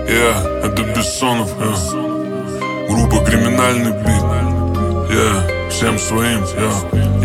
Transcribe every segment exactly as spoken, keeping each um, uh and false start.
Yeah, это Бессонов, yeah. Группа «Криминальный бит», yeah. Всем своим, yeah.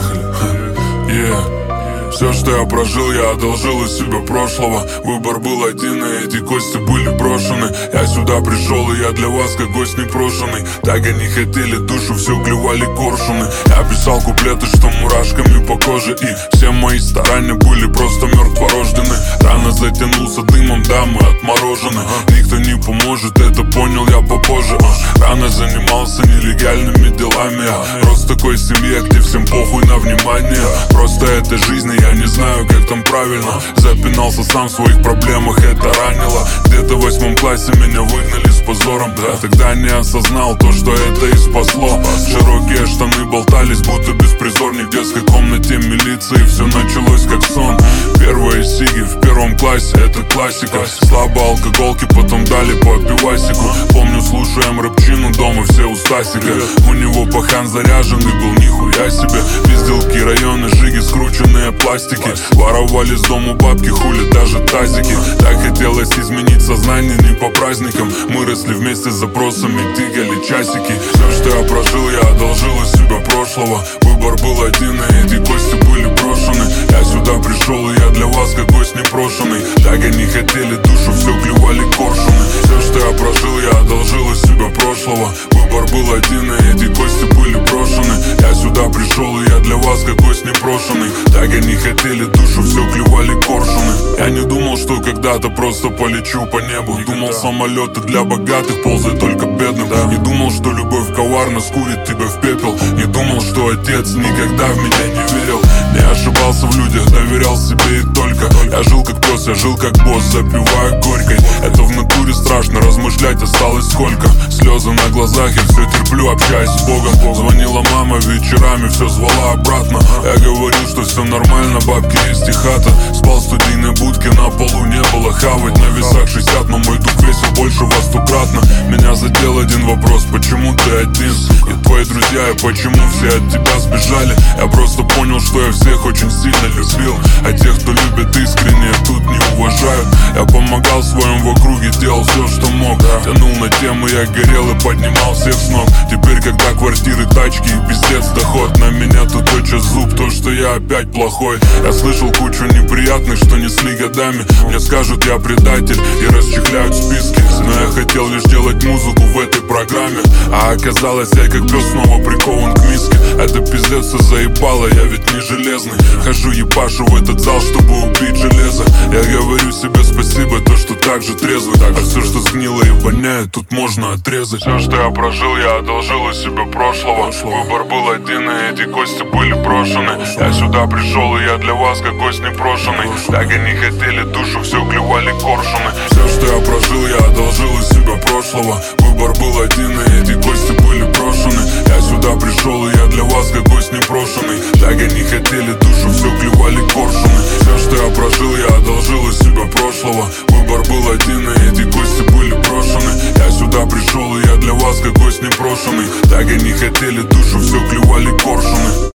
Поехали, yeah. Все, что я прожил, я одолжил из себя прошлого. Выбор был один, и эти кости были брошены. Я сюда пришел, и я для вас как гость непрошенный. Так они хотели душу, все клевали коршуны. Я писал куплеты, что мурашками по коже, и все мои старания были просто мертворождены. Рано затянулся дымом, да, мы отморожены. Никто не поможет, это понял я попозже. Рано занимался нелегальными делами. Я рос в такой семье, где всем похуй на внимание. Просто это жизнь, я не знаю, как там правильно. Запинался сам в своих проблемах, это ранило. Где-то в восьмом классе меня выгнали с позором. Да, тогда не осознал то, что это и спасло. Широкие штаны болтались, будто беспризорник в детской комнате милиции. Все началось как сон. Первые сиги в первом классе, это классика. Слабо алкоголки, потом дали по пивасику. Помню, слушаем рэпчину дома, все у Стасика. У него пахан заряженный был, нихуя себе. Пизделки, районы, жиги, скрученные пластики. Воровали с дому бабки, хули даже тазики. Так хотелось изменить сознание не по праздникам. Мы росли вместе с запросами, тыкали часики. Все, что я прожил, я одолжил из себя прошлого. Выбор был один, и эти кости были брошены. Я сюда пришел, и я для вас как гость непрошенный. Так они хотели душу, все клевали коршуны. Все, что я прожил, я одолжил из себя прошлого. Выбор был один, и эти кости были брошены. Я сюда пришел, и я для вас как гость непрошенный. Так они хотели душу, все клевали коршуны. Я не думал, что когда-то просто полечу по небу. Думал, самолеты для богатых, ползают только бедным. Не думал, что любовь коварно скурит тебя в пепел. Не думал, что отец никогда в меня не верил. Не ошибался в людях, доверял себе и только. Я жил как пес, я жил как босс, запивая горькой. Это в натуре страшно, размышлять осталось сколько. Слезы на глазах, я все терплю, общаюсь с Богом. Звонила мама вечерами, все звала обратно. Я говорил, что все нормально, бабки есть и хата. Спал в студийной будке, на полу не было хавать. На весах шестьдесят, но мой дух весил больше во стократно. Меня задел один вопрос, почему ты один? И твои друзья, и почему все от тебя сбежали? Я просто понял, что я всех очень сильно любил. А тех, кто любит искренне, тут не уважают. Я помогал своим в округе, делал все, что мог. Тянул на тему, я горел и поднимал всех с ног. Теперь, когда квартиры, тачки и пиздец доход, на меня тут точит зуб, то, что я опять плохой. Я слышал кучу неприятных, что несли годами. Мне скажут, я предатель и расчехляют списки. Но я хотел лишь делать музыку в этой программе. А оказалось, я как пес снова прикован к миске. Это пиздец, все заебало, я ведь не железный. Хожу ебашу в этот зал, чтобы убить железо. Я говорю себе спасибо, то, что так же трезвый. А все, что сгнило и воняет, тут можно отрезать. Все, что я прожил, я одолжил из себя прошлого. Выбор был один, и эти кости были брошены. Я сюда пришел, и я для вас как гость непрошенный. Так они хотели душу, все клевали коршуны. Все, что я прожил, я одолжил из себя прошлого. Выбор был один, и эти кости были брошены. Я сюда пришел, и я для вас как гость непрошенный. Так они хотели душу, все клевали коршуны. Все, что я прожил, я одолжил из себя прошлого. Выбор был один, и эти кости были брошены. Я сюда пришел, и я для вас как гость непрошенный. Так они хотели душу, все клевали коршуны.